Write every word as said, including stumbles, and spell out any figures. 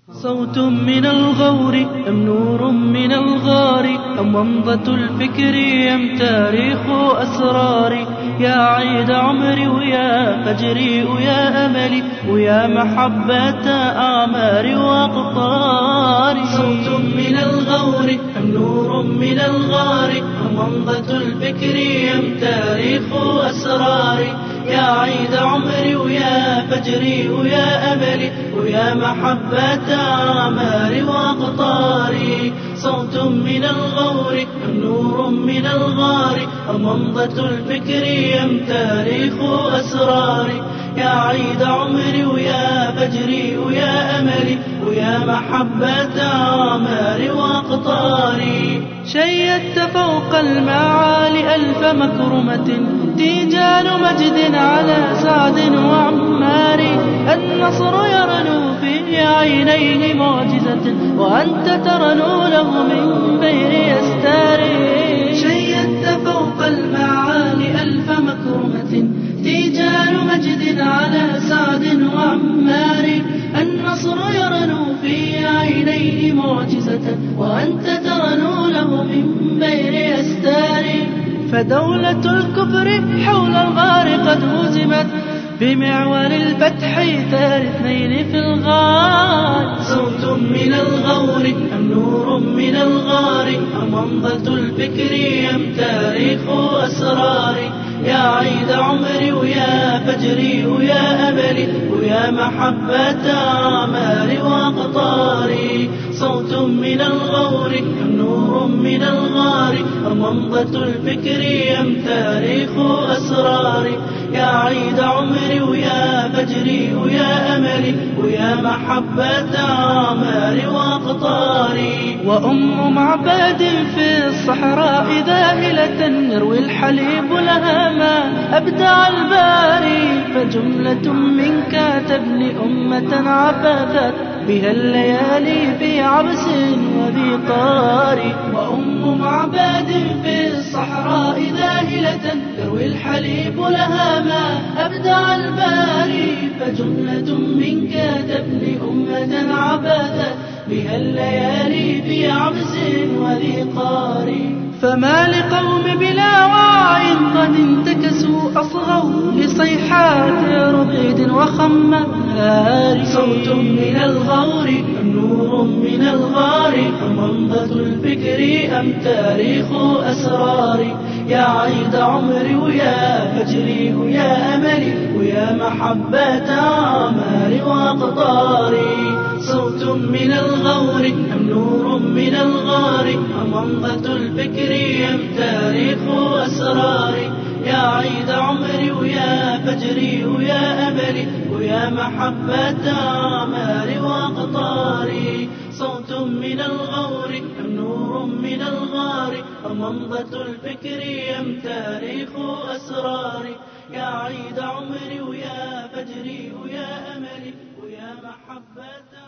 صوت من الغور أم نور من الغار أم ومضة الفكر أم تاريخ أسراري يا عيد عمري ويا فجري ويا أملي ويا محبة أعماري وأقطاري. صوت من الغور أم نور من الغار أم ومضة الفكر أم تاريخ أسراري يا عيد عمري ويا فجري ويا أملي ويا محبة أعماري وأقطاري. صوت من الغور أم نور من الغار أم ومضة الفكر أم تاريخ أسراري يا عيد عمري ويا فجري ويا أملي ويا محبة أعماري وأقطاري. شيدت فوق المعالي ألف مكرمة تيجان مجد على سعد وعمار. النصر يرنو في عينيه معجزة وأنت ترنو له من بين يستاري. شيدت فوق المعالي ألف مكرمة تيجان مجد على سعد وعمار. النصر يرنو في عينيه معجزة وأنت ترنو له من بين يستاري. فدولة الكفر حول الغار قد هزمت بمعول الفتح ثار اثنين في الغار. صوت من الغور أم نور من الغار أم ومضة الفكر أم تاريخ أسراري يا عيد عمري ويا فجري ويا أملي ويا محبة أعماري وأقطاري. صوت من الغور أم نور من الغار أم ومضة الفكر أم تاريخ أسراري يا عيد عمري ويا فجري ويا أملي ويا محبة أعماري وأقطاري. وأم معبد في الصحراء ذاهلة يروي الحليب لها ما أبدع الباري. فجملة منك تبني أمة عبثت بها الليالي في عبس وبقار. وأم معبد في الصحراء ذاهلة يروي الحليب لها ما أبدع الباري. فجملة منك تبني أمة عبثت بها الليالي في عبس وذقار. فما لقوم بلا وعي قد انتكسوا أصغوا لصيحات ربيد وخمار. صوت من الغور أم نور من الغار أم ومضة الفكر أم تاريخ أسراري يا عيد عمري ويا فجري ويا أملي ويا محبة أعماري وأقطاري. صوت من الغور أم نور من الغار أم ومضة الفكر أم تاريخ أسراري يا عيد عمري ويا فجري ويا أملي ويا محبة أعماري وأقطاري. صوت من الغور أم نور من الغار أم ومضة الفكر أم تاريخ أسراري يا عيد عمري ويا فجري ويا أملي ويا محبة